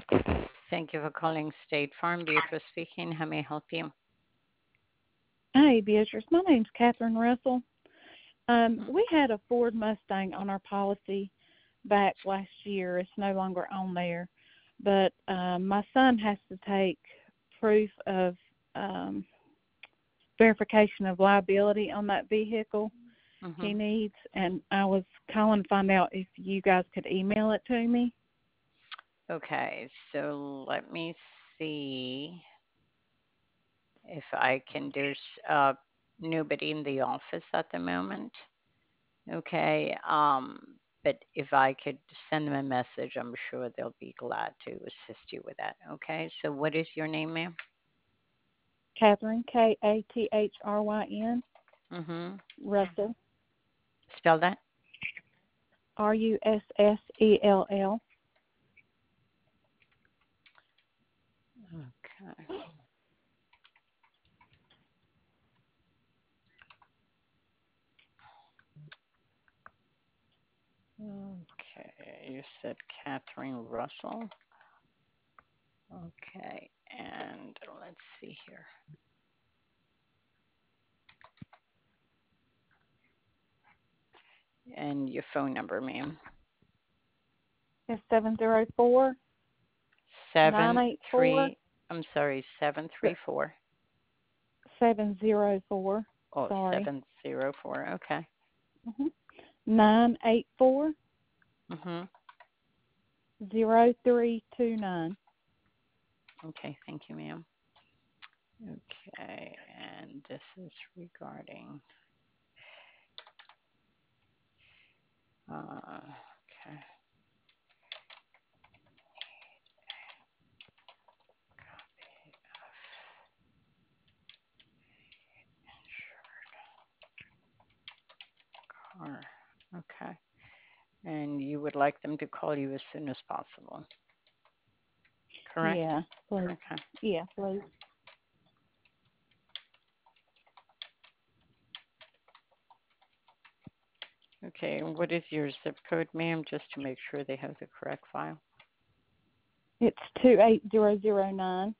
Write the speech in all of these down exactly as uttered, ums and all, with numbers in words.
Thank you for calling State Farm. Beatrice speaking. How may I help you? Hi, Beatrice. My name's Catherine Russell. Um, Mhm. we had a Ford Mustang on our policy back last year. It's no longer on there, but um, my son has to take proof of um, verification of liability on that vehicle he Mhm. needs, and I was calling to find out if you guys could email it to me. Okay, so let me see if I can. There's uh, nobody in the office at the moment. Okay, um, but if I could send them a message, I'm sure they'll be glad to assist you with that. Okay, so what is your name, ma'am? Catherine, K A T H R Y N, Mhm. Russell, Spell that. R U S S E L L. Okay. Okay, you said Catherine Russell. Okay, and let's see here. And your phone number, ma'am. It's seven zero four nine Seven eight four three. I'm sorry, seven three four. seven zero four. Oh, Sorry. seven zero four. Okay. Mm-hmm. Nine eight four Mhm. zero three two nine. Okay. Thank you, ma'am. Okay, and this is regarding. Uh, okay. Car. Okay. And you would like them to call you as soon as possible, correct? Yeah, please. Okay. Yeah, please. Okay. And what is your zip code, ma'am, just to make sure they have the correct file? It's two eight zero zero nine.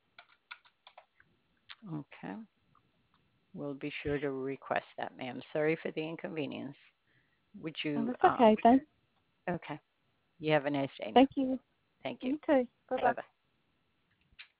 Okay. We'll be sure to request that, ma'am. Sorry for the inconvenience. Would Oh, you, that's um, okay. Thank, okay. You have a nice day now. thank you. Thank you. You too. Bye bye. Bye bye.